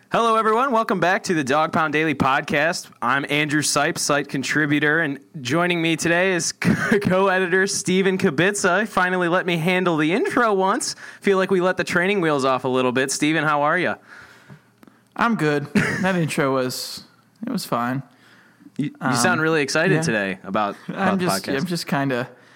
Hello, everyone. Welcome back to the Dog Pound Daily Podcast. I'm Andrew Sipes, site contributor, and joining me today is co-editor Steven Kibitza. Finally let me handle the intro once. Feel like we let the training wheels off a little bit. Steven, how are you? I'm good. That intro was fine. You sound really excited today about the podcast. I'm just kind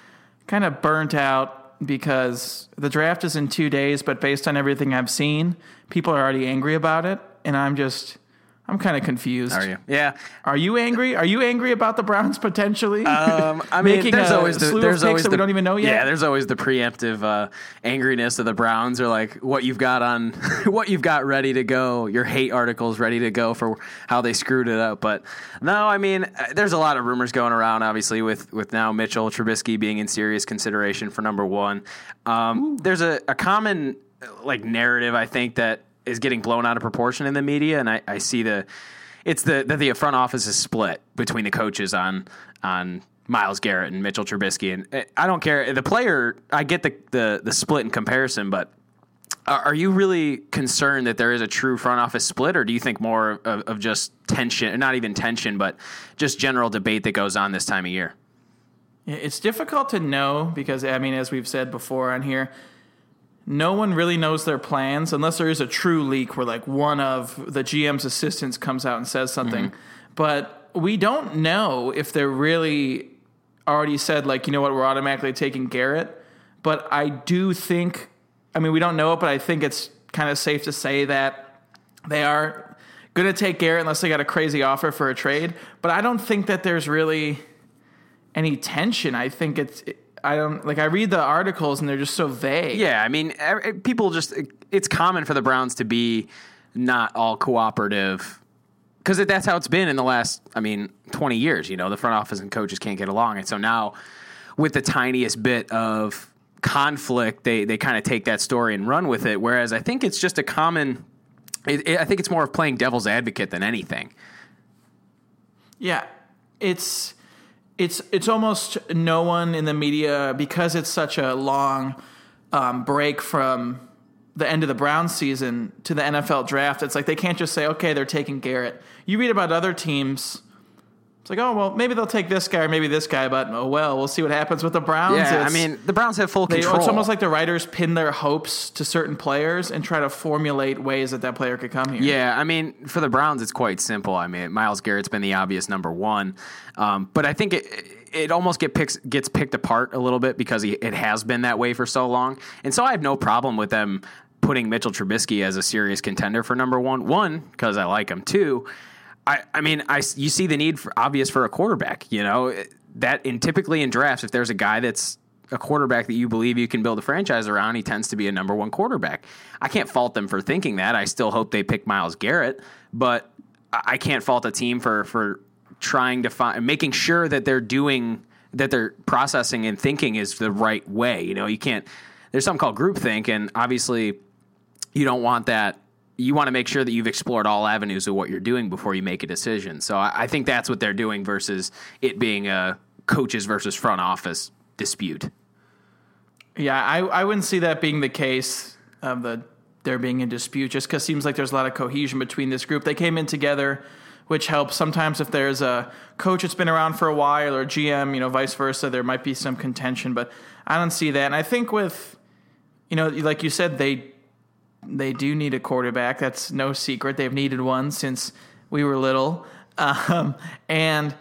of burnt out because the draft is in 2 days, but based on everything I've seen, people are already angry about it. And I'm kind of confused. Are you? Yeah. Are you angry? Are you angry about the Browns potentially? I mean, there's always the that we don't even know yet. Yeah, there's always the preemptive angriness of the Browns, or like what you've got ready to go. Your hate articles ready to go for how they screwed it up. But no, I mean, there's a lot of rumors going around. Obviously, with now Mitchell Trubisky being in serious consideration for number one. There's a common narrative, I think, that is getting blown out of proportion in the media, and I see that the front office is split between the coaches on Myles Garrett and Mitchell Trubisky, and I don't care the player. I get the split in comparison, but are you really concerned that there is a true front office split, or do you think more of just tension, not even tension, but just general debate that goes on this time of year? It's difficult to know because, I mean, as we've said before on here, no one really knows their plans unless there is a true leak where one of the GM's assistants comes out and says something. Mm-hmm. But we don't know if they're really already said, we're automatically taking Garrett. But I do think, we don't know it, but I think it's kind of safe to say that they are going to take Garrett unless they got a crazy offer for a trade. But I don't think that there's really any tension. I think I read the articles and they're just so vague. Yeah, I mean, it's common for the Browns to be not all cooperative because that's how it's been in the last, 20 years. The front office and coaches can't get along. And so now with the tiniest bit of conflict, they kind of take that story and run with it. Whereas I think it's just I think it's more of playing devil's advocate than anything. Yeah, It's almost no one in the media, because it's such a long break from the end of the Browns season to the NFL draft. It's they can't just say, okay, they're taking Garrett. You read about other teams, it's oh, well, maybe they'll take this guy or maybe this guy, but we'll see what happens with the Browns. Yeah, the Browns have full control. It's almost like the writers pin their hopes to certain players and try to formulate ways that player could come here. Yeah, for the Browns, it's quite simple. Myles Garrett's been the obvious number one, but I think it almost gets picked apart a little bit because it has been that way for so long. And so I have no problem with them putting Mitchell Trubisky as a serious contender for number one. One, because I like him. Two, you see the need for a quarterback. Typically in drafts, if there's a guy that's a quarterback that you believe you can build a franchise around, he tends to be a number one quarterback. I can't fault them for thinking that. I still hope they pick Myles Garrett, but I can't fault a team for trying to find, making sure that they're processing and thinking is the right way. You can't. There's something called groupthink, and obviously, you don't want that. You want to make sure that you've explored all avenues of what you're doing before you make a decision. So I think that's what they're doing versus it being a coaches versus front office dispute. Yeah, I wouldn't see that being the case of there being a dispute, just because it seems like there's a lot of cohesion between this group. They came in together, which helps. Sometimes if there's a coach that's been around for a while or a GM, vice versa, there might be some contention, but I don't see that. And I think with, like you said, they do need a quarterback. That's no secret. They've needed one since we were little. And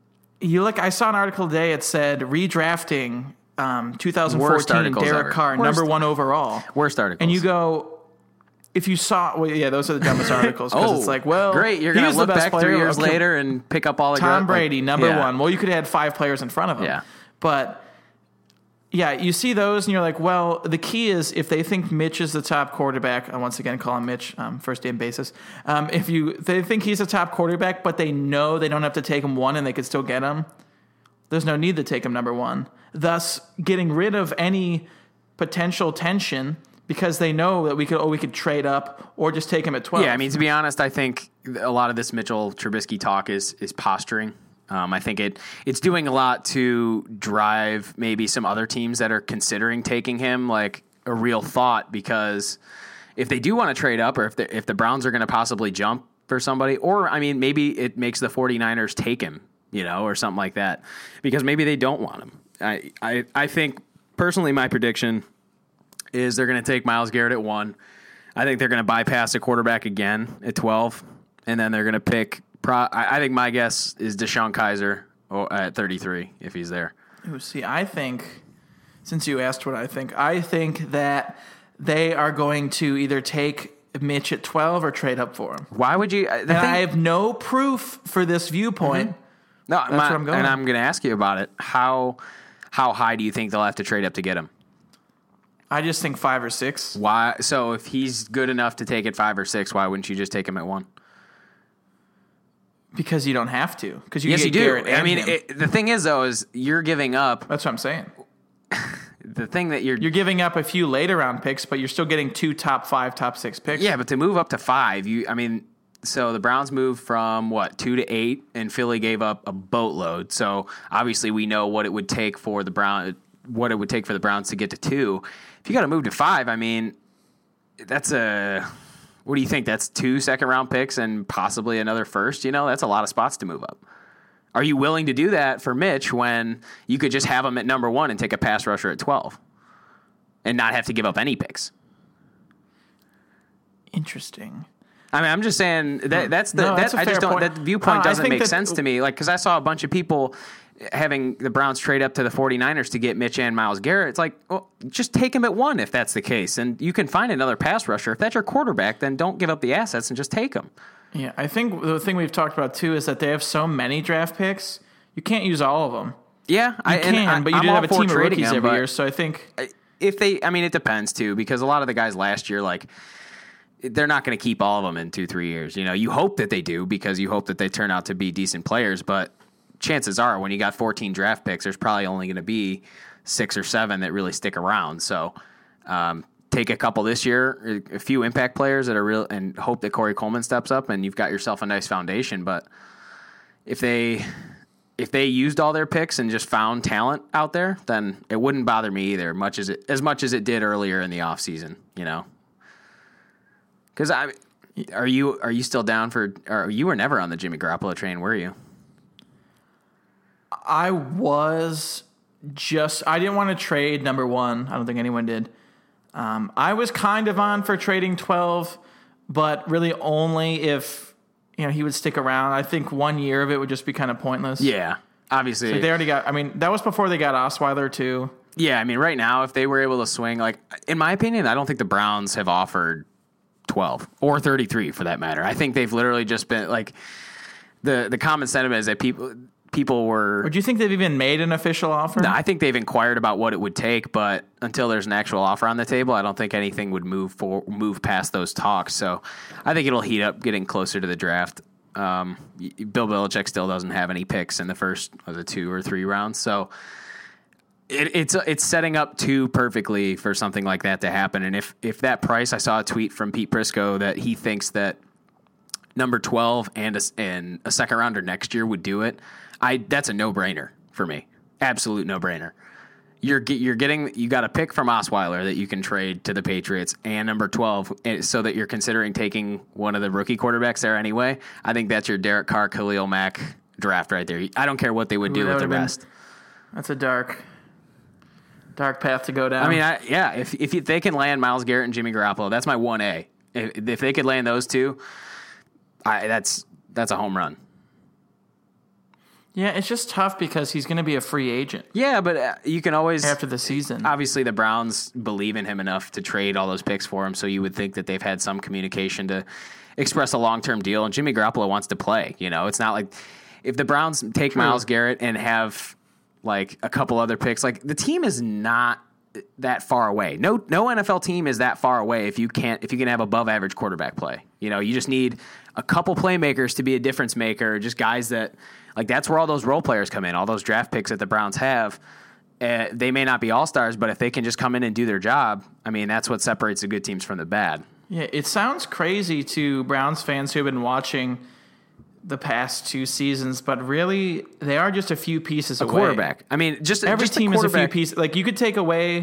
I saw an article today. It said redrafting 2014 Derek Carr, number one overall. Worst articles. And you go, if you saw, those are the dumbest articles. Because it's great. You're going to look back 3 years later and pick up all the Tom Brady, number one. Well, you could have had 5 players in front of him. Yeah. But yeah, you see those and you're like, well, the key is if they think Mitch is the top quarterback, I once again call him Mitch, first name basis. If they think he's a top quarterback, but they know they don't have to take him one and they could still get him, there's no need to take him number one. Thus, getting rid of any potential tension because they know that we could trade up or just take him at 12. Yeah, to be honest, I think a lot of this Mitchell Trubisky talk is posturing. I think it's doing a lot to drive maybe some other teams that are considering taking him a real thought, because if they do want to trade up, or if the Browns are going to possibly jump for somebody, or I mean, maybe it makes the 49ers take him, or something like that, because maybe they don't want him. I think personally, my prediction is they're going to take Myles Garrett at 1. I think they're going to bypass a quarterback again at 12, and then they're going to pick. I think my guess is DeShone Kizer at 33 if he's there. See, I think, since you asked what I think that they are going to either take Mitch at 12 or trade up for him. Why would you? I have no proof for this viewpoint. Mm-hmm. No, that's where I'm going. And I'm going to ask you about it. How high do you think they'll have to trade up to get him? I just think 5 or 6. Why? So if he's good enough to take it 5 or 6, why wouldn't you just take him at 1? Because you don't have to. Because yes, you do. Garrett I mean, the thing is, though, is you're giving up. That's what I'm saying. The thing that you're giving up a few later round picks, but you're still getting 2 top 5, top 6 picks. Yeah, but to move up to 5, so the Browns moved from 2 to 8, and Philly gave up a boatload. So obviously, we know what it would take for the Browns to get to 2. If you got to move to 5, that's what do you think? That's 2 second-round picks and possibly another first? That's a lot of spots to move up. Are you willing to do that for Mitch when you could just have him at number 1 and take a pass rusher at 12 and not have to give up any picks? Interesting. I'm just saying that's a fair point. That viewpoint doesn't make sense to me. Because I saw a bunch of people having the Browns trade up to the 49ers to get Mitch and Myles Garrett. It's like, well, just take him at 1 if that's the case. And you can find another pass rusher. If that's your quarterback, then don't give up the assets and just take him. Yeah, I think the thing we've talked about, too, is that they have so many draft picks, you can't use all of them. Yeah. You can, but you do have a team of rookies every year, so I think... it depends, too, because a lot of the guys last year, they're not going to keep all of them in 2-3 years. You hope that they do because you hope that they turn out to be decent players, but chances are when you got 14 draft picks, there's probably only going to be 6 or 7 that really stick around. So take a couple this year, a few impact players that are real, and hope that Corey Coleman steps up, and you've got yourself a nice foundation. But if they used all their picks and just found talent out there, then it wouldn't bother me either, as much as it did earlier in the offseason, Because are you still down for? Or you were never on the Jimmy Garoppolo train, were you? I was I didn't want to trade number 1. I don't think anyone did. I was kind of on for trading 12, but really only if he would stick around. I think 1 year of it would just be kind of pointless. Yeah, obviously. So they already got. That was before they got Osweiler too. Yeah, right now, if they were able to swing, in my opinion, I don't think the Browns have offered 12 or 33 for that matter. I think they've literally just been the common sentiment is that people were... Or do you think they've even made an official offer? No, I think they've inquired about what it would take, but until there's an actual offer on the table, I don't think anything would move past those talks. So I think it'll heat up getting closer to the draft. Bill Belichick still doesn't have any picks in the first 2 or 3 rounds. So it's setting up too perfectly for something like that to happen. And if that price, I saw a tweet from Pete Prisco that he thinks that number 12 and a second rounder next year would do it. That's a no-brainer for me. Absolute no-brainer. You got a pick from Osweiler that you can trade to the Patriots and number 12 so that you're considering taking one of the rookie quarterbacks there anyway. I think that's your Derek Carr, Khalil Mack draft right there. I don't care what they would do with the rest. That's a dark path to go down. If they can land Myles Garrett and Jimmy Garoppolo, that's my 1A. If they could land those two, that's a home run. Yeah, it's just tough because he's going to be a free agent. Yeah, but you can always... After the season. Obviously, the Browns believe in him enough to trade all those picks for him, so you would think that they've had some communication to express a long-term deal, and Jimmy Garoppolo wants to play. It's not like... If the Browns take Myles Garrett and have, a couple other picks, the team is not that far away. No NFL team is that far away if you can have above-average quarterback play. You just need a couple playmakers to be a difference maker, just guys that... that's where all those role players come in, all those draft picks that the Browns have. They may not be all-stars, but if they can just come in and do their job, that's what separates the good teams from the bad. Yeah, it sounds crazy to Browns fans who have been watching the past 2 seasons, but really, they are just a few pieces away. Quarterback. Every team is a few pieces. You could take away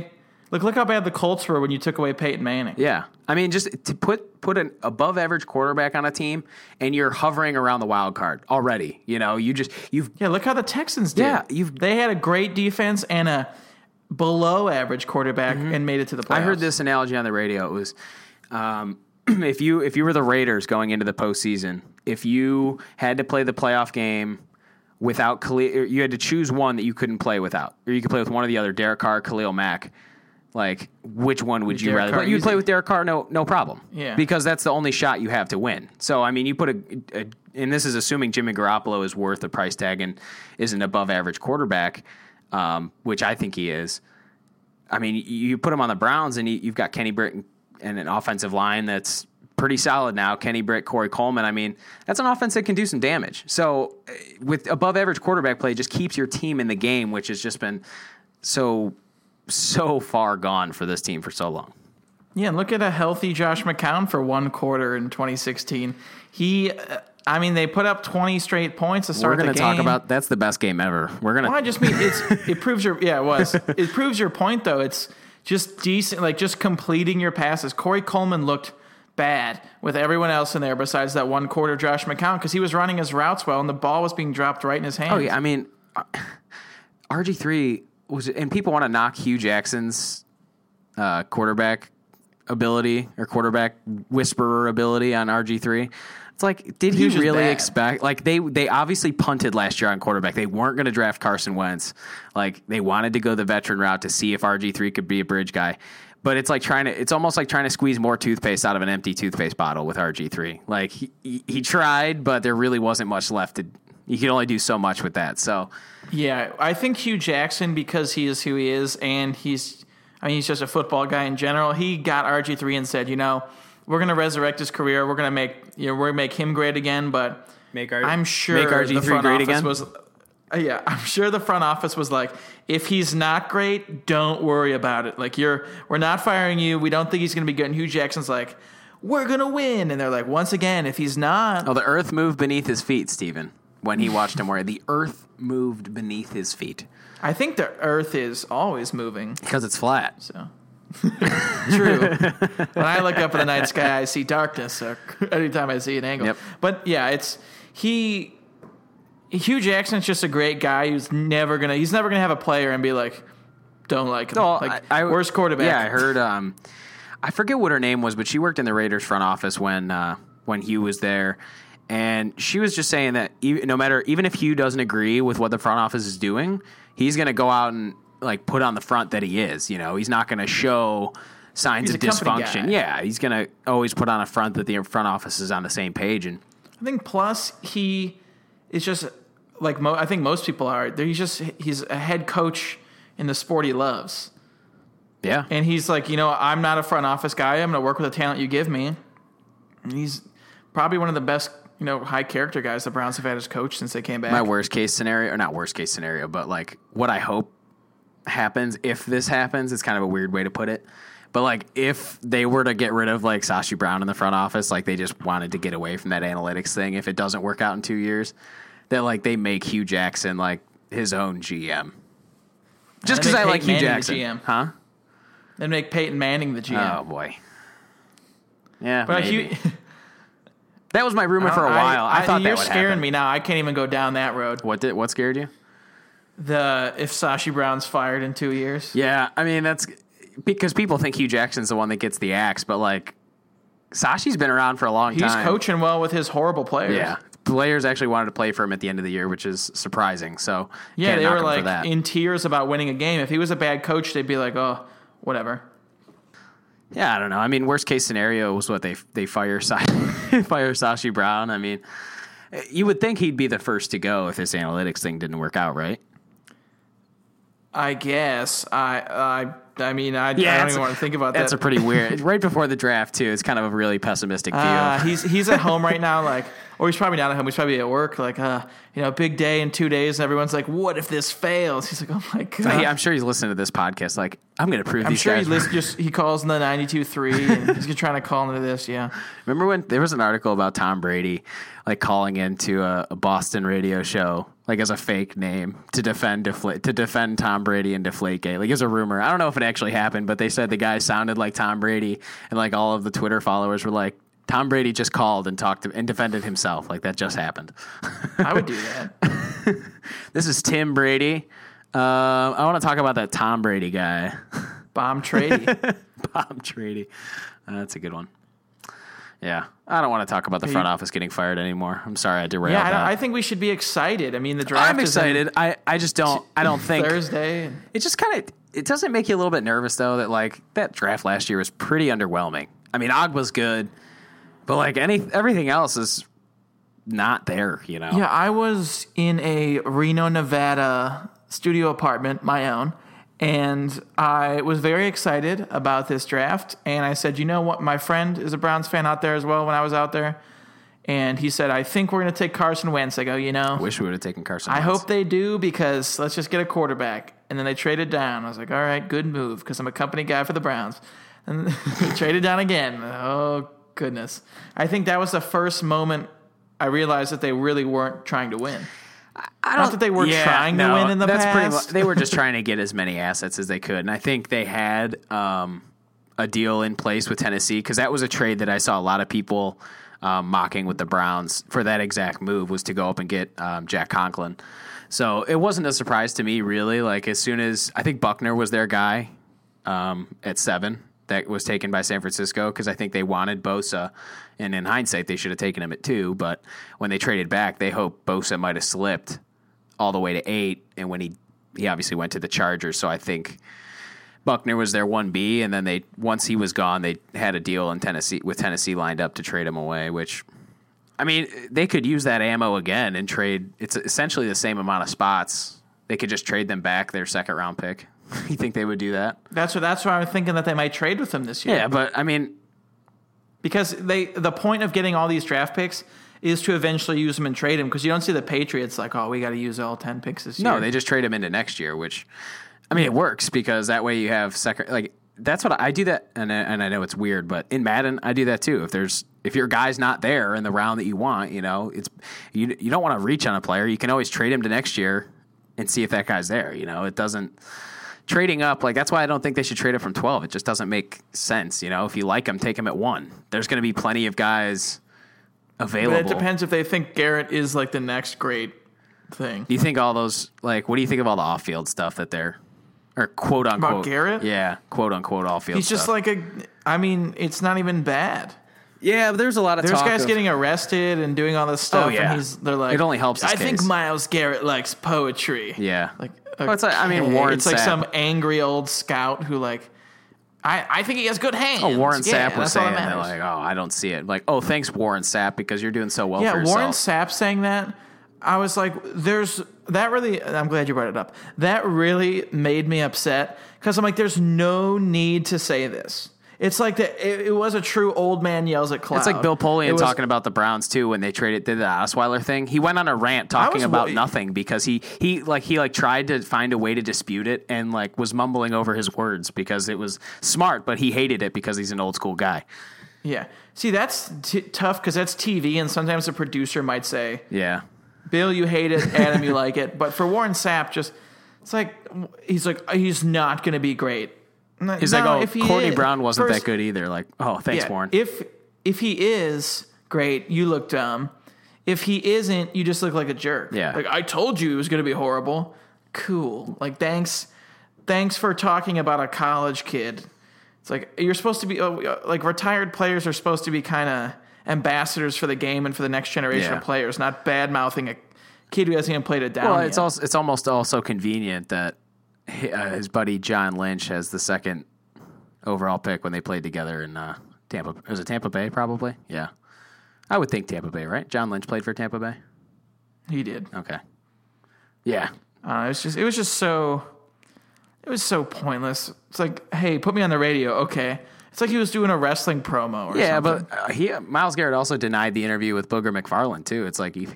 Look how bad the Colts were when you took away Peyton Manning. Yeah. I mean, just to put an above average quarterback on a team and you're hovering around the wild card already. You know, Look how the Texans did. Yeah, they had a great defense and a below average quarterback and made it to the playoffs. I heard this analogy on the radio. It was if you were the Raiders going into the postseason, if you had to play the playoff game without Khalil, you had to choose one that you couldn't play without, or you could play with one of the other, Derek Carr, Khalil Mack. Like, which one would you rather play? You'd play with Derek Carr, no problem. Yeah. Because that's the only shot you have to win. So, I mean, you put and this is assuming Jimmy Garoppolo is worth the price tag and is an above average quarterback, which I think he is. I mean, you put him on the Browns and you've got Kenny Britt and an offensive line that's pretty solid now. Kenny Britt, Corey Coleman. I mean, that's an offense that can do some damage. So, with above average quarterback play, it just keeps your team in the game, which has just been so far gone for this team for so long. Yeah, and look at a healthy Josh McCown for one quarter in 2016. They put up 20 straight points to start the game. We're going to talk about that's the best game ever. I just mean it proves your it was. It proves your point though. It's just decent, like just completing your passes. Corey Coleman looked bad with everyone else in there besides that one quarter Josh McCown because he was running his routes well and the ball was being dropped right in his hands. Oh yeah, I mean RG3 and people want to knock Hugh Jackson's quarterback ability or quarterback whisperer ability on RG3. It's like, did he really expect? Like they obviously punted last year on quarterback. They weren't going to draft Carson Wentz. Like they wanted to go the veteran route to see if RG3 could be a bridge guy. But it's like it's almost like trying to squeeze more toothpaste out of an empty toothpaste bottle with RG3. Like he tried, but there really wasn't much left. You could only do so much with that. So. Yeah, I think Hugh Jackson, because he is who he is, and he's just a football guy in general. He got RG3 and said, we're going to resurrect his career. We're going to make him great again. But I'm sure RG3 great again. I'm sure the front office was like, if he's not great, don't worry about it. Like we're not firing you. We don't think he's going to be good. And Hugh Jackson's like, we're going to win. And they're like, once again, if he's not, the earth moved beneath his feet, Steven. When he watched him wear the earth moved beneath his feet. I think the earth is always moving. Because it's flat. So true. When I look up in the night sky, I see darkness. So anytime I see an angle. Yep. But yeah, Hugh Jackson's just a great guy who's never gonna have a player and be like, don't like him. No, worst quarterback. Yeah, I heard I forget what her name was, but she worked in the Raiders front office when Hugh was there. And she was just saying that even if Hugh doesn't agree with what the front office is doing, he's going to go out and like put on the front that he is. He's not going to show signs of dysfunction. Yeah, he's going to always put on a front that the front office is on the same page. And I think plus he is just like I think most people are. He's a head coach in the sport he loves. Yeah, and he's like, I'm not a front office guy. I'm going to work with the talent you give me. And he's probably one of the best. High character guys the Browns have had as coach since they came back. My worst case scenario, or not worst case scenario, but like what I hope happens if this happens, it's kind of a weird way to put it. But like if they were to get rid of like Sashi Brown in the front office, like they just wanted to get away from that analytics thing. If it doesn't work out in 2 years, that like they make Hugh Jackson like his own GM. Just because I like Hugh Jackson. GM. Huh? Then make Peyton Manning the GM. Oh boy. Yeah, but maybe. That was my rumor for a while. I thought that would happen. You're scaring me now. I can't even go down that road. What scared you? If Sashi Brown's fired in 2 years. Yeah, I mean that's because people think Hugh Jackson's the one that gets the axe, but like Sashi's been around for a long time. He's coaching well with his horrible players. Yeah, players actually wanted to play for him at the end of the year, which is surprising. So yeah, they were like in tears about winning a game. If he was a bad coach, they'd be like, oh, whatever. Yeah, I don't know. I mean, worst case scenario was what they fire Sashi Brown. I mean, you would think he'd be the first to go if this analytics thing didn't work out, right? I guess. I don't even want to think about that. That's a pretty weird. Right before the draft too. It's kind of a really pessimistic view. He's at home right now. Like Or he's probably not at home. He's probably at work, like, big day in 2 days. And everyone's like, what if this fails? He's like, oh, my God. I'm sure he's listening to this podcast like, I'm going to prove these guys. I'm sure he calls in the 92.3 and he's trying to call into this, yeah. Remember when there was an article about Tom Brady, like, calling into a Boston radio show, like, as a fake name to defend Tom Brady and Deflategate. Like, it was a rumor. I don't know if it actually happened, but they said the guy sounded like Tom Brady, and, like, all of the Twitter followers were like, Tom Brady just called and and defended himself. Like, that just happened. I would do that. This is Tim Brady. I want to talk about that Tom Brady guy. Bomb Trady. Bomb Trady. That's a good one. Yeah. I don't want to talk about the front office getting fired anymore. I'm sorry I derailed that. I think we should be excited. I mean, the draft I'm excited. I just don't think Thursday. It just kind of, it doesn't make you a little bit nervous, though, that, like, that draft last year was pretty underwhelming. I mean, Ogba's good, but, like, everything else is not there, you know? Yeah, I was in a Reno, Nevada studio apartment, my own, and I was very excited about this draft. And I said, you know what? My friend is a Browns fan out there as well when I was out there. And he said, I think we're going to take Carson Wentz. I go, wish we would have taken Carson Wentz. I hope they do, because let's just get a quarterback. And then they traded down. I was like, all right, good move, because I'm a company guy for the Browns. And they traded down again. Oh, goodness. I think that was the first moment I realized that they really weren't trying to win. Not that they were trying to win in the past. Pretty much, they were just trying to get as many assets as they could. And I think they had a deal in place with Tennessee, because that was a trade that I saw a lot of people mocking with the Browns for that exact move, was to go up and get Jack Conklin. So it wasn't a surprise to me, really. Like, as soon as I think Buckner was their guy at 7, that was taken by San Francisco, because I think they wanted Bosa, and in hindsight they should have taken him at 2. But when they traded back, they hoped Bosa might have slipped all the way to 8, and when he obviously went to the Chargers. So I think Buckner was their 1B, and then once he was gone, they had a deal in Tennessee lined up to trade him away, which, I mean, they could use that ammo again and trade. It's essentially the same amount of spots. They could just trade them back their second round pick. You think they would do that? That's why I'm thinking that they might trade with him this year. Yeah, but I mean, because the point of getting all these draft picks is to eventually use them and trade them, because you don't see the Patriots like, oh, we got to use all 10 picks this year. No, they just trade them into next year, which, I mean, it works, because that way you have second, like, that's what I do that, and I know it's weird, but in Madden I do that too. If your guy's not there in the round that you want, you don't want to reach on a player. You can always trade him to next year and see if that guy's there. It doesn't. Trading up, like, that's why I don't think they should trade it from 12. It just doesn't make sense. If you like him, take him at 1. There's going to be plenty of guys available. But it depends if they think Garrett is, like, the next great thing. Do you think all those, like, what do you think of all the off-field stuff that they're, or quote unquote, about Garrett? Yeah, quote unquote off-field He's just stuff. It's not even bad. Yeah, but there's a lot of talk. There's guys getting arrested and doing all this stuff. Oh, yeah. And they're like, it only helps his I case. think Myles Garrett likes poetry. Yeah. Like, well, it's like, I mean, Warren It's like Sapp. some angry old scout who, like, I think he has good hands. Oh, Warren Sapp was that's all saying that that, matters. like, oh, I don't see it. Like, oh, thanks, Warren Sapp, because you're doing so well for Yeah, yourself. Warren Sapp saying that, I was like, I'm glad you brought it up. That really made me upset, because I'm like, there's no need to say this. It's like it was a true old man yells at cloud. It's like Bill Polian talking about the Browns too when they did the Osweiler thing. He went on a rant talking about nothing, because he tried to find a way to dispute it and, like, was mumbling over his words because it was smart, but he hated it because he's an old school guy. Yeah. See, that's tough, because that's TV, and sometimes a producer might say, yeah, Bill, you hate it. Adam, you like it. But for Warren Sapp, he's not going to be great. He's Courtney Brown wasn't that good either. Like, oh, thanks, Warren. If he is great, you look dumb. If he isn't, you just look like a jerk. Yeah. Like, I told you it was going to be horrible. Cool. Like, thanks for talking about a college kid. It's like, you're supposed to be, like, retired players are supposed to be kind of ambassadors for the game and for the next generation of players, not bad-mouthing a kid who hasn't even played it down yet. Well, it's almost also convenient that his buddy John Lynch has the second overall pick when they played together in Tampa. Was it Tampa Bay, probably? Yeah. I would think Tampa Bay, right? John Lynch played for Tampa Bay? He did. Okay. Yeah. It was so pointless. It's like, hey, put me on the radio. Okay. It's like he was doing a wrestling promo or Yeah, something. but Myles Garrett also denied the interview with Booger McFarland too. It's like,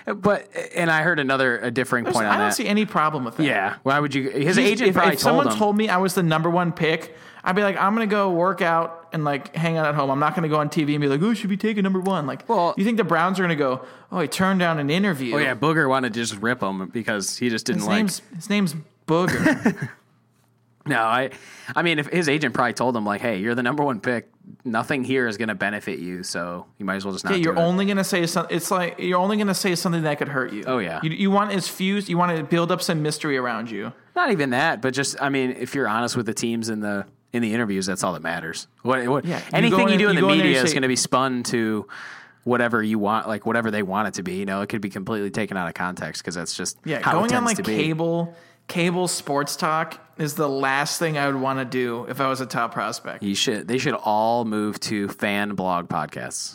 and I heard a differing point on I don't that. see any problem with that. Yeah, why would you? His agent If probably someone told him. told me I was the number one pick, I'd be like, I'm going to go work out and like hang out at home. I'm not going to go on TV and be like, oh, should be taking number one. Like, Well- you think the Browns are going to go, oh, he turned down an interview. Oh yeah, Booger wanted to just rip him because he just didn't His name's Booger. No, I mean, if his agent probably told him like, hey, you're the number one pick, nothing here is going to benefit you, so you might as well just not. Yeah, you're do it. only going to say something. It's like you're only going to say something that could hurt you. Oh, yeah. You want as fused. You want to build up some mystery around you. Not even that, but just I mean, if you're honest with the teams in the interviews, that's all that matters. Yeah, Anything you do in the go in there, media you is say- going to be spun to whatever you want, like whatever they want it to be. You know, it could be completely taken out of context because that's just Yeah, how it going on tends like to be. cable sports talk is the last thing I would want to do if I was a top prospect. They should all move to fan blog podcasts.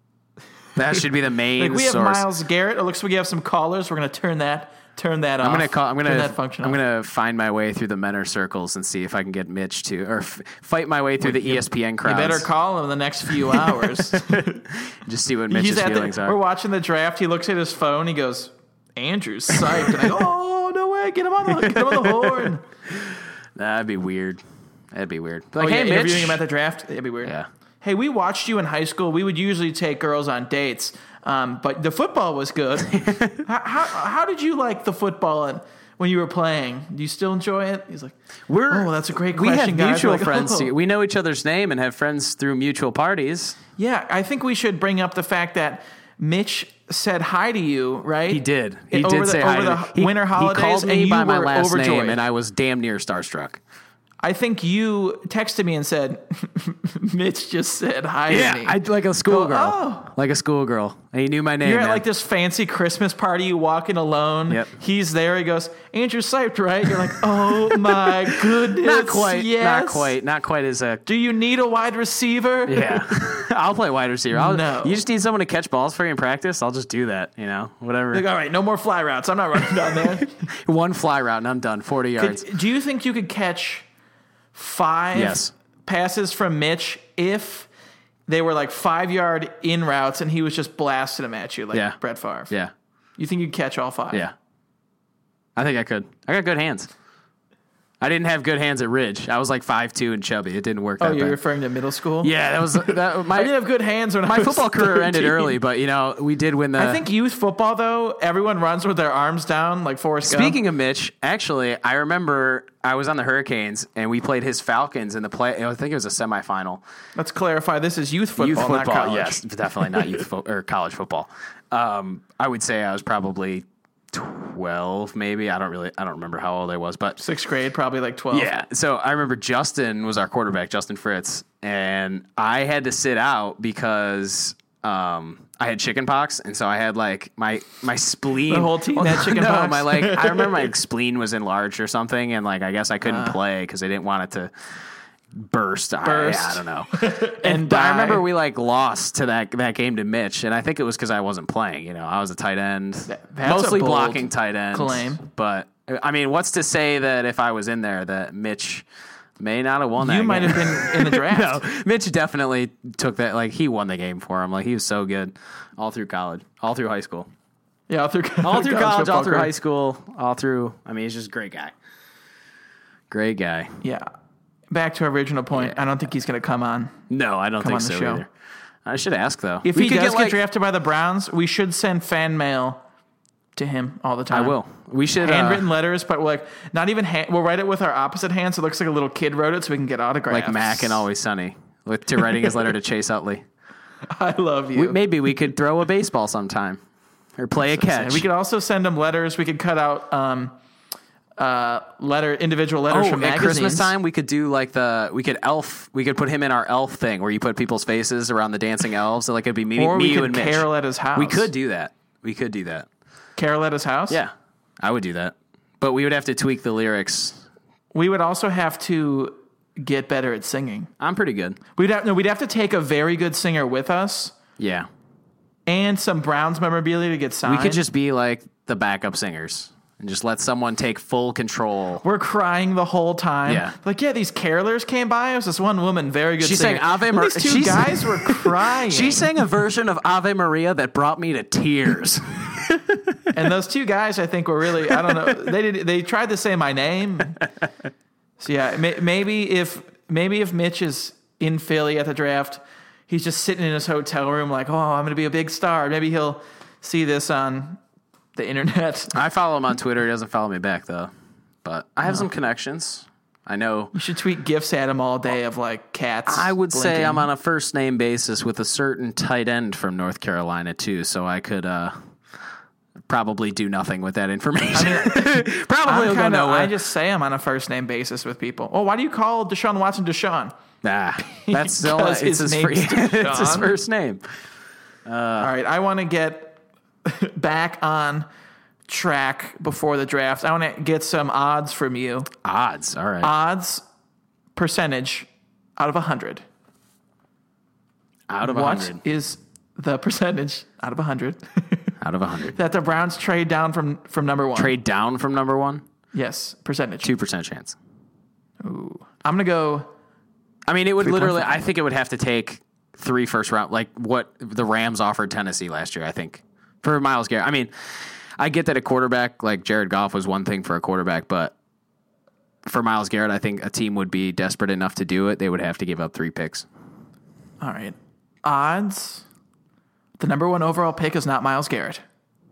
That should be the main Like we have source. Myles Garrett. It looks like we have some callers. We're going to turn that off. I'm gonna Turn that function I'm off. gonna find my way through the Menor circles and see if I can get Mitch to, or fight my way through the ESPN You crowds. better call him in the next few hours. Just see what Mitch's feelings We're are. watching the draft. He looks at his phone. He goes, Andrew's psyched. And I go, oh, no way. Get him on the horn. That'd be weird. That'd be weird. Oh, Like, yeah, hey, Mitch. interviewing him at the draft? That'd be weird. Yeah. Hey, we watched you in high school. We would usually take girls on dates, but the football was good. How did you like the football when you were playing? Do you still enjoy it? He's like, that's a great question, We have guys. mutual We're like, friends. "Oh." We know each other's name and have friends through mutual parties. Yeah, I think we should bring up the fact that Mitch said hi to you, right? He did. He over did say hi over to the me. He- winter holidays, He called and me you by my were last overjoyed. name, and I was damn near starstruck. I think you texted me and said, Mitch just said hi to me. like a schoolgirl. Oh. Like a schoolgirl. And he knew my name. You're at man. like this fancy Christmas party. You walk in alone. Yep. He's there. He goes, Andrew Siped, right? You're like, oh my goodness. Not quite. Yes. Not quite as a. Do you need a wide receiver? Yeah. I'll play wide receiver. No. You just need someone to catch balls for you in practice. I'll just do that. You know, whatever. Like, all right, no more fly routes. I'm not running down there. One fly route and I'm done. 40 yards. Do you think you could catch 5 Yes. passes from Mitch if they were like 5-yard in routes and he was just blasting them at you like Yeah. Brett Favre? Yeah. You think you'd catch all 5? Yeah. I think I could. I got good hands. I didn't have good hands at Ridge. I was like 5'2" and chubby. It didn't work Oh, that you're I referring to middle school? Yeah, that was I didn't have good hands when I my was football career ended 13. early, but you know, we did win the I think youth football, though, everyone runs with their arms down like Forrest Gump. Speaking of Mitch, actually, I remember I was on the Hurricanes and we played his Falcons in the play. I think it was a semifinal. Let's clarify, this is youth football, Youth not football, college. yes, definitely not youth or college football. I would say I was probably 12, maybe. I don't remember how old I was, but 6th grade, probably like 12. yeah. So I remember Justin was our quarterback, Justin Fritz, and I had to sit out because I had chicken pox, and so I had like my spleen. The whole team had chicken pox? my like I remember my spleen was enlarged or something, and like I guess I couldn't play because they didn't want it to burst. I don't know. And But I remember we like lost to that game to Mitch, and I think it was because I wasn't playing. You know, I was a tight end, that's mostly a bold blocking tight end. claim. But I mean, what's to say that if I was in there, that Mitch may not have won that You game. might have been in the draft. No, Mitch definitely took that. Like he won the game for him. Like he was so good all through college, all through high school, Yeah, all through all through college, football all through career. high school, all through. I mean, he's just a great guy. Great guy. Yeah. Back to our original point. Yeah. I don't think he's going to come on. No, I don't Come think on the so show. either. I should ask though. If We he could does get like- drafted by the Browns, we should send fan mail to him all the time. I will. We should Handwritten letters, but we're like not even. We'll write it with our opposite hand, so it looks like a little kid wrote it, so we can get autographs. like Mac and Always Sunny to writing his letter to Chase Utley. I love you. Maybe we could throw a baseball sometime or play a catch. We could also send him letters. We could cut out individual letters from at magazines. Christmas time we could do like we could put him in our elf thing where you put people's faces around the dancing elves. So like it'd be me, or we you could and Mitch. carol at his house. We could do that. Carol at his house. Yeah, I would do that. But we would have to tweak the lyrics. We would also have to get better at singing. I'm pretty good. We'd have to take a very good singer with us Yeah. and some Browns memorabilia to get signed. We could just be like the backup singers and just let someone take full control. We're crying the whole time. Yeah. Like, yeah, these carolers came by. It was this one woman, very good She singer. sang Ave Maria. These two guys were crying. She sang a version of Ave Maria that brought me to tears. And those two guys, I think, were really, I don't know, they tried to say my name. So, yeah, maybe if Mitch is in Philly at the draft, he's just sitting in his hotel room like, oh, I'm going to be a big star. Maybe he'll see this on the internet. I follow him on Twitter. He doesn't follow me back, though. But I have some connections. I know. You should tweet gifs at him all day of, like, cats. I would blinking. say I'm on a first-name basis with a certain tight end from North Carolina, too, so I could probably do nothing with that information. Probably will go nowhere. I just say I'm on a first-name basis with people. Oh, why do you call Deshaun Watson Deshaun? Nah, that's still it's his it's his first name. All right, I want to get back on track before the draft. I want to get some odds from you. Odds, all right. Odds percentage out of 100. Out of 100. What is the percentage out of 100? Out of 100. That the Browns trade down from number one. Trade down from number one? Yes, percentage. 2% chance. Ooh. I'm going to go... I mean, it would 3.5. literally, I think it would have to take 3 first round, like what the Rams offered Tennessee last year, I think, for Myles Garrett. I mean, I get that a quarterback like Jared Goff was one thing for a quarterback, but for Myles Garrett, I think a team would be desperate enough to do it. They would have to give up 3 picks. All right. Odds. The number 1 overall pick is not Myles Garrett.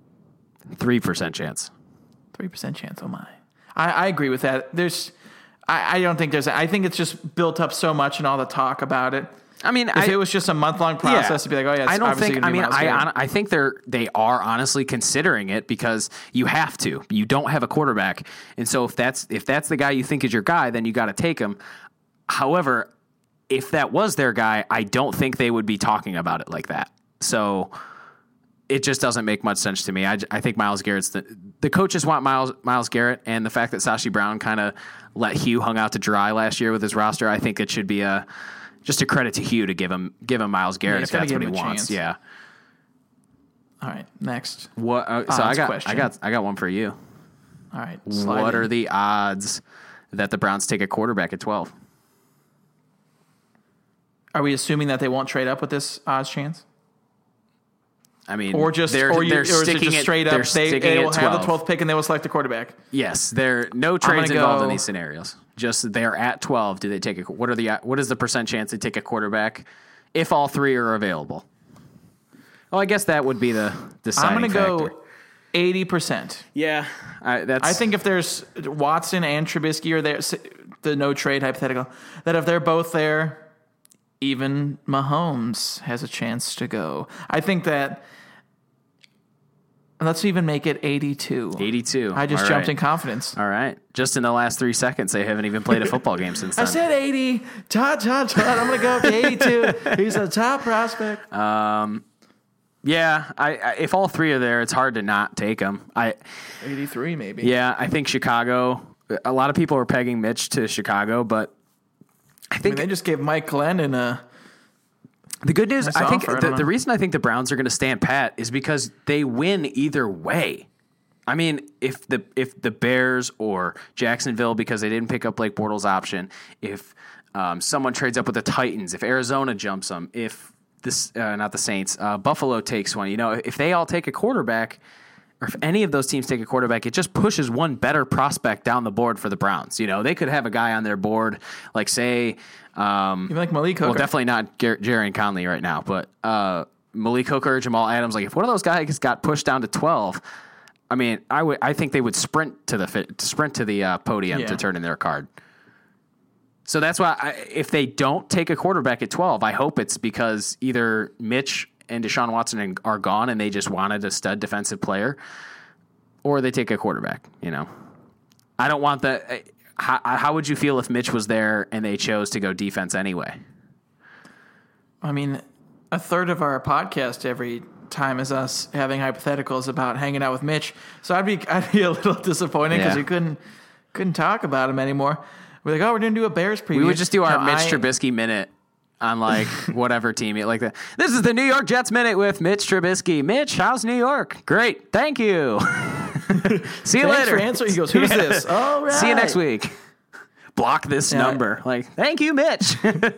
3% chance. 3% chance. Oh, my. I agree with that. I don't think there's... I think it's just built up so much and all the talk about it. I mean, if it was just a month-long process, it'd be like, oh, yeah, it's I don't obviously think. gonna be Myles Garrett. I think they are honestly considering it because you have to. You don't have a quarterback, and so if that's the guy you think is your guy, then you got to take him. However, if that was their guy, I don't think they would be talking about it like that. So it just doesn't make much sense to me. I think Myles Garrett's the coaches want Myles Garrett, and the fact that Sashi Brown kind of let Hugh hung out to dry last year with his roster, I think it should be just a credit to Hugh to give him Myles Garrett if that's what he wants. Yeah. All right. Next. What? So I got one for you. All right. What are the odds that the Browns take a quarterback at 12? Are we assuming that they won't trade up with this odds chance? I mean, or is it just straight up they will have the 12th pick and they will select a quarterback? Yes, there no trades involved in these scenarios. Just they're at 12. Do they take what is the percent chance they take a quarterback if all 3 are available? Well, I guess that would be the deciding factor. I'm going to go 80%. Yeah, I think if there's Watson and Trubisky are there, the no trade hypothetical, that if they're both there, even Mahomes has a chance to go. I think that. Let's even make it 82. 82. I just jumped in confidence. All right. Just in the last 3 seconds, they haven't even played a football game since then. I said 80. Todd. I'm going to go up to 82. He's a top prospect. Yeah. If all 3 are there, it's hard to not take them. 83 maybe. Yeah, I think Chicago. A lot of people are pegging Mitch to Chicago, but I think they just gave Mike Glennon the good news, I think the reason I think the Browns are going to stand pat is because they win either way. I mean, if the Bears or Jacksonville, because they didn't pick up Blake Bortles' option, if someone trades up with the Titans, if Arizona jumps them, if this not the Saints, Buffalo takes one, if they all take a quarterback, or if any of those teams take a quarterback, it just pushes one better prospect down the board for the Browns. They could have a guy on their board, like say. Even like Malik Hooker. Well, definitely not Jerry Conley right now, but Malik Hooker, Jamal Adams. Like if one of those guys got pushed down to 12, I mean, I think they would sprint to the podium to turn in their card. So that's why if they don't take a quarterback at 12, I hope it's because either Mitch and Deshaun Watson are gone and they just wanted a stud defensive player, or they take a quarterback. I don't want the. How would you feel if Mitch was there and they chose to go defense anyway? I mean, a third of our podcast every time is us having hypotheticals about hanging out with Mitch. So I'd be a little disappointed because we couldn't talk about him anymore. We're like, we're going to do a Bears preview. We would just do our Mitch Trubisky minute on like whatever team like that. This is the New York Jets minute with Mitch Trubisky. Mitch, how's New York? Great, thank you. See you Thanks later. for answering. He goes, who's this? All right. See you next week. Block this number. Like, thank you, Mitch.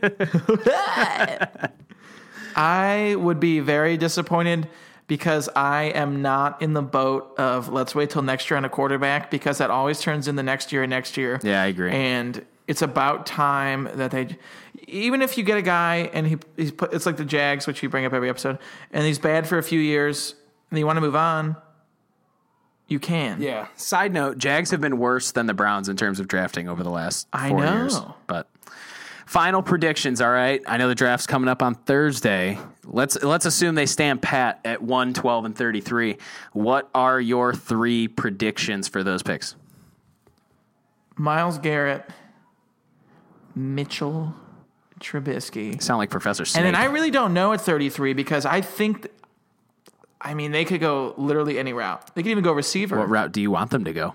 I would be very disappointed because I am not in the boat of let's wait till next year on a quarterback, because that always turns into next year and next year. Yeah, I agree. And it's about time that they, even if you get a guy and he's put, it's like the Jags, which you bring up every episode, and he's bad for a few years and you want to move on, you can. Yeah. Side note, Jags have been worse than the Browns in terms of drafting over the last 4 years. But final predictions, all right? I know the draft's coming up on Thursday. Let's assume they stand pat at 1, 12, and 33. What are your 3 predictions for those picks? Myles Garrett, Mitchell Trubisky. Sound like Professor Snape. And then I really don't know at 33 because I think, they could go literally any route. They could even go receiver. What route do you want them to go?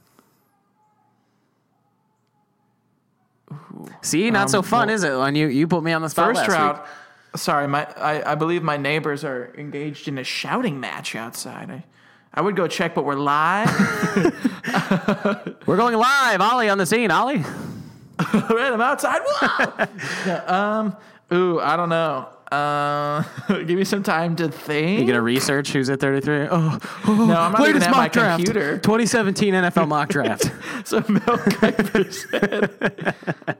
Ooh. See, not so fun, is it? When you put me on the spot first last route. week. Sorry, I believe my neighbors are engaged in a shouting match outside. I would go check, but we're live. We're going live. Ollie on the scene. Ollie. Right, I'm outside. Whoa! Yeah, I don't know. Give me some time to think. You gonna research who's at 33? No, I'm not even at my computer. 2017 NFL mock draft. So Mel Kiper said.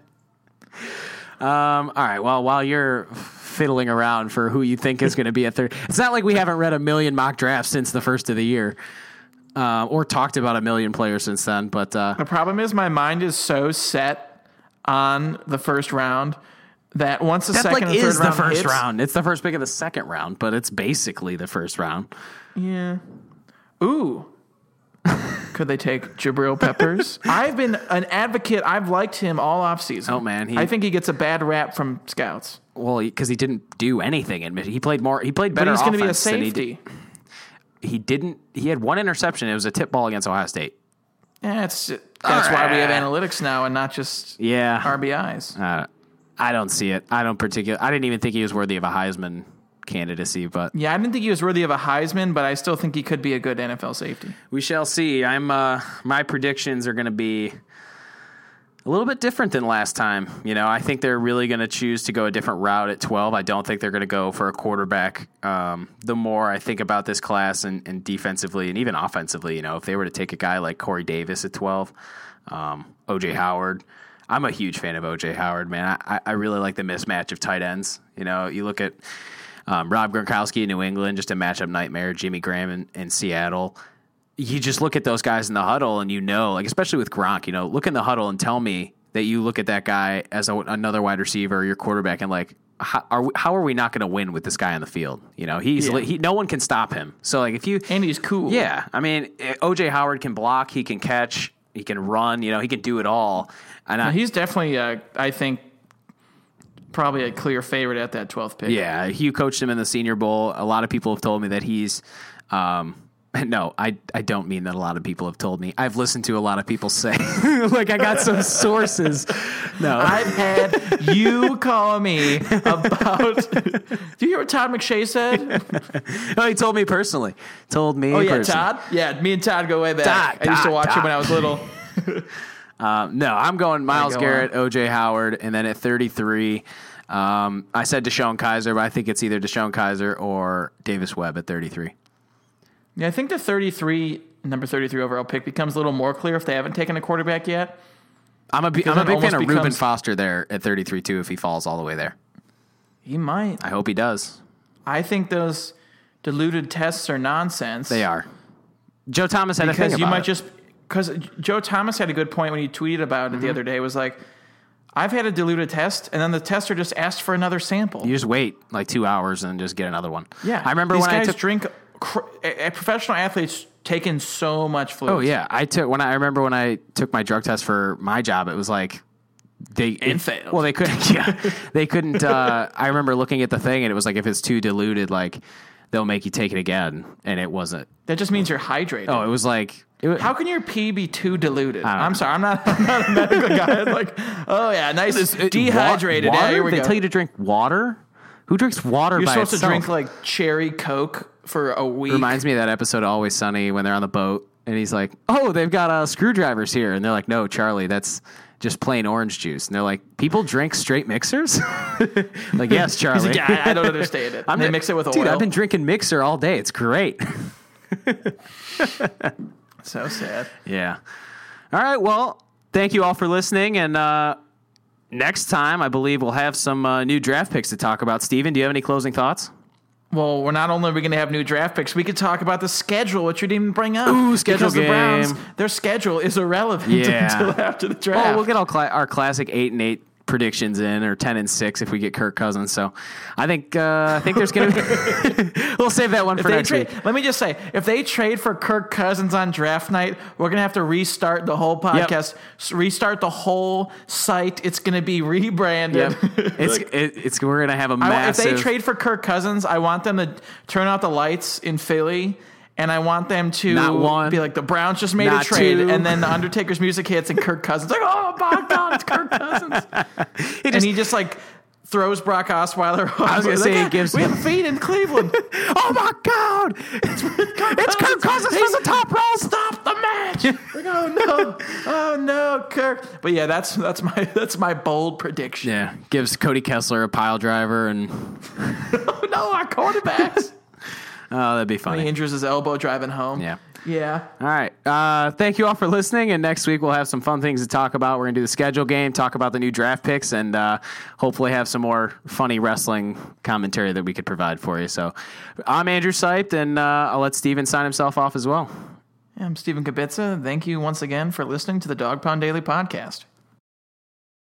All right. Well, while you're fiddling around for who you think is going to be at 30, it's not like we haven't read a million mock drafts since the first of the year, or talked about a million players since then. But the problem is my mind is so set on the first round that once the second and third round first hits, round. It's the first pick of the second round, but it's basically the first round. Yeah. Ooh. Could they take Jabril Peppers? I've been an advocate. I've liked him all offseason. Oh, man. I think he gets a bad rap from scouts. Well, because he didn't do anything. He played more. He played But better. he's going to be a offense than safety. He didn't. He had one interception. It was a tip ball against Ohio State. Yeah, that's why we have analytics now and not just RBIs. I don't see it. I didn't even think he was worthy of a Heisman candidacy, but yeah, I didn't think he was worthy of a Heisman, but I still think he could be a good NFL safety. We shall see. My predictions are going to be a little bit different than last time. I think they're really going to choose to go a different route at 12. I don't think they're going to go for a quarterback. The more I think about this class and defensively and even offensively, if they were to take a guy like Corey Davis at 12, O.J. Howard. I'm a huge fan of O.J. Howard, man. I really like the mismatch of tight ends. You look at Rob Gronkowski in New England, just a matchup nightmare. Jimmy Graham in Seattle. You just look at those guys in the huddle, and especially with Gronk, look in the huddle and tell me that you look at that guy as another wide receiver or your quarterback, and like, how are we not going to win with this guy on the field? No one can stop him. So and he's cool. Yeah, O.J. Howard can block, he can catch, he can run. He can do it all. And he's definitely, I think, probably a clear favorite at that 12th pick. Yeah, Hugh coached him in the Senior Bowl. A lot of people have told me that he's no, I don't mean that a lot of people have told me. I've listened to a lot of people say, like I got some sources. No. I've had you call me about, do you hear what Todd McShay said? No, he told me personally. Todd? Yeah, me and Todd go way back. I used to watch him when I was little. No, I'm going Myles Garrett, O.J. Howard, and then at 33, I said Deshaun Kaiser, but I think it's either Deshaun Kaiser or Davis Webb at 33. Yeah, I think the number 33 overall pick becomes a little more clear if they haven't taken a quarterback yet. I'm a big fan of Reuben Foster there at 33 too. If he falls all the way there, he might. I hope he does. I think those diluted tests are nonsense. They are. Joe Thomas had a thing about it. Because Joe Thomas had a good point when he tweeted about it the other day. Was like, I've had a diluted test, and then the tester just asked for another sample. You just wait like 2 hours and just get another one. Yeah, I remember when I drink. Professional athletes take in so much fluid. Oh yeah, I remember when I took my drug test for my job, it was like failed. Well, they couldn't. Yeah, they couldn't. I remember looking at the thing, and it was like if it's too diluted, like they'll make you take it again, and it wasn't. That just means you're hydrated. Oh, it was like. How can your pee be too diluted? I'm sorry, I'm not a medical guy. Like, oh yeah, nice dehydrated. Water? Yeah, here we they go. tell you to drink water. Who drinks water You're by supposed itself? to drink like cherry Coke for a week. Reminds me of that episode of Always Sunny when they're on the boat And he's like, oh, they've got screwdrivers here. And they're like, no, Charlie, that's just plain orange juice. And they're like, people drink straight mixers? Like, yes, Charlie. He's like, yeah, I don't understand it. They mix it with oil. Dude, I've been drinking mixer all day. It's great. So sad. Yeah. All right. Well, thank you all for listening. And next time, I believe we'll have some new draft picks to talk about. Steven, do you have any closing thoughts? Well, we're not only are we going to have new draft picks, we could talk about the schedule, which you didn't even bring up. Ooh, schedule because the Browns, game. Their schedule is irrelevant until after the draft. Oh, we'll get our classic 8-8 predictions in, or 10-6 if we get Kirk Cousins. So I think there's going to be. We'll save that one for next week. Let me just say, if they trade for Kirk Cousins on draft night, we're going to have to restart the whole podcast, restart the whole site. It's going to be rebranded. Yep. We're going to have a massive. If they trade for Kirk Cousins, I want them to turn out the lights in Philly. And I want them to be like, the Browns just made a trade. Two. And then the Undertaker's music hits and Kirk Cousins like, oh my God, it's Kirk Cousins. And he just like throws Brock Osweiler. I was going to say, we have a feed in Cleveland. Oh my God. It's Kirk Cousins from the top row. Stop the match. Like, oh no, Kirk. But yeah, that's my bold prediction. Yeah. Gives Cody Kessler a pile driver and. Oh no, our quarterbacks. Oh, that'd be funny. He injures his elbow driving home. Yeah. Yeah. All right. Thank you all for listening. And next week we'll have some fun things to talk about. We're going to do the schedule game, talk about the new draft picks, and hopefully have some more funny wrestling commentary that we could provide for you. So I'm Andrew Siped, and I'll let Steven sign himself off as well. I'm Steven Kibitza. Thank you once again for listening to the Dog Pound Daily Podcast.